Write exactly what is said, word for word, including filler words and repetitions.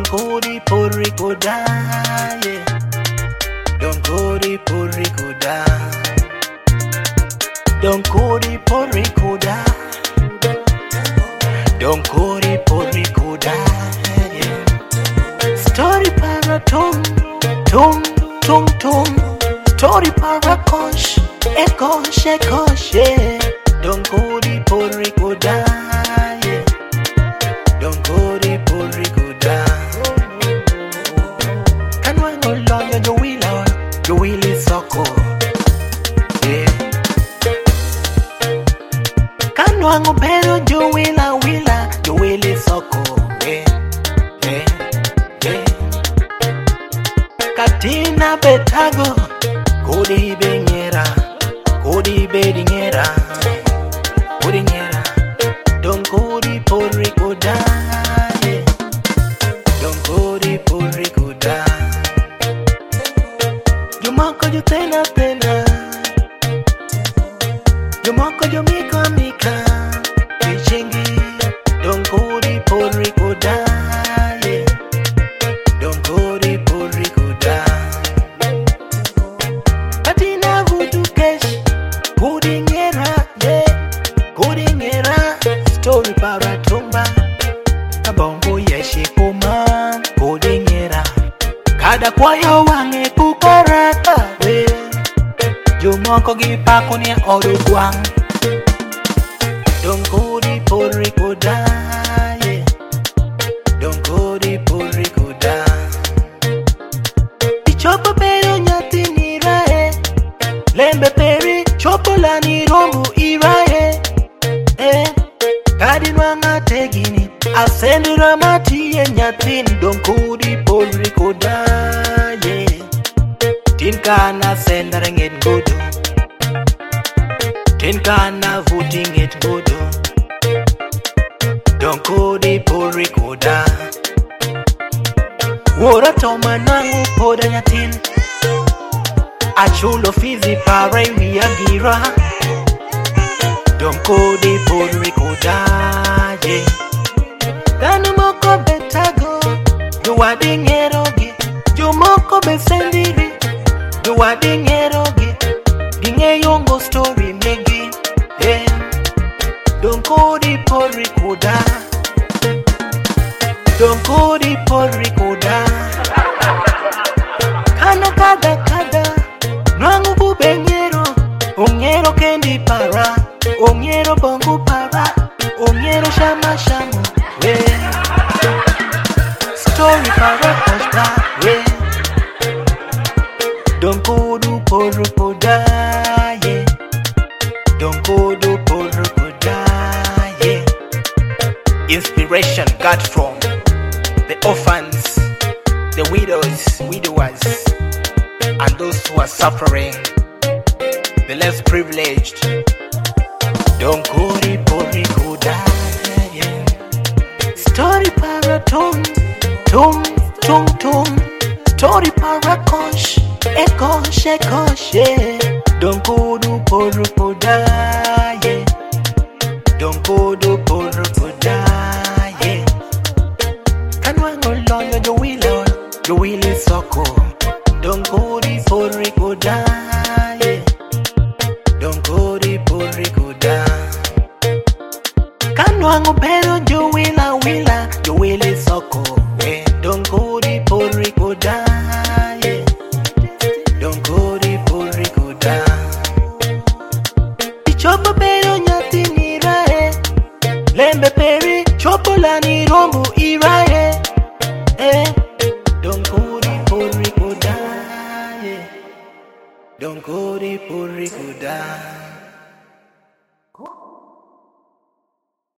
Don't go di Puerto Rico die, yeah. Don't go di Puerto Rico die. Don't go di Puerto Rico die. Don't go di Puerto Rico die, yeah. Story para tum, tum, tum, tum. Story para kosh, ekosh, ekosh, yeah. Don't go di Puerto Rico die, yeah. Don't go di Puerto Rico die. Can we no longer do we love, do we live so cool, yeah. Can we no better do we la we la, do we live so cool, yeah, yeah, yeah. Katina betago, kodi benyera, kodi bedingera, kodingera. Don't go di Puerto Rico die, don't go di Puerto Rico die. Yo moko yo tena tena, yo moko yo mika mika, Vichingi. Don't go di Puerto Rico die, don't go di Puerto Rico die. Katina vutu kesh, kodingera, yeah, kodingera. Story para tumba, kabongo yeshi kuma, kodingera. Kada kwayo wange kukarata we, jumoko gipako ni odu guang. Don't go di Puerto Rico die, yeah. Don't go di Puerto Rico die. Ichopo pero nyati ni rae, lembe peri chopo la ni rombu irae, eh. Kadi nwanga tegini, asendi ramati ye nyatin. Don't go di Puerto Rico die, yeah. Tinka na sendering it godo, tinka na voting it godo. Don't go di Puerto Rico die. Wora toma nangu poda nyatin, achulo fizi pare wiyagira. Don't go di Puerto Rico die, yeah. Kanu moko betago, duwa dingerogi. Ju moko besendiri, duwa dingerogi. Ginge yongo story megi, yeah. Don't go di Puerto Rico die. Don't go di Puerto Rico die. Kana kada kada, nangu bubengero, ongero kendi para. Ongero bongo para, ongero shama shama, yeah. Story para koshta, yeah. Don't go do Puerto Rico die, yeah. Don't go do Puerto Rico die, yeah. Inspiration got from the orphans, the widows, widowers, and those who are suffering, the less privileged. Don't go di Puerto Rico die, yeah. Story para tum, tum, tum, tum. Story para kosh, ekosh, ekosh, yeah. Don't go do Puerto Rico die, yeah. Don't go do Puerto Rico die, yeah. Can we no longer do we love, do we live so cool? Don't go di Puerto Rico die, yeah. Don't go di Puerto Rico die. Kanwango pero jo wila wila, jo wili soko, yeah. Don't go di Puerto Rico die, yeah. Don't go di Puerto Rico die. Ichopo pero nyati ni rae, lembe peri chopo la ni rombu irae, eh. Don't go di Puerto Rico die, yeah. Don't go di Puerto Rico die.